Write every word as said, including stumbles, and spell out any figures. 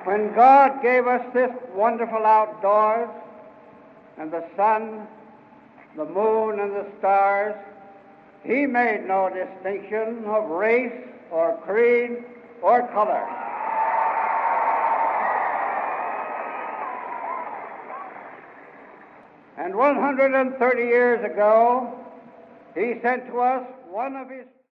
When God gave us this wonderful outdoors, and the sun, the moon, and the stars, He made no distinction of race or creed or color. And one hundred thirty years ago, He sent to us one of His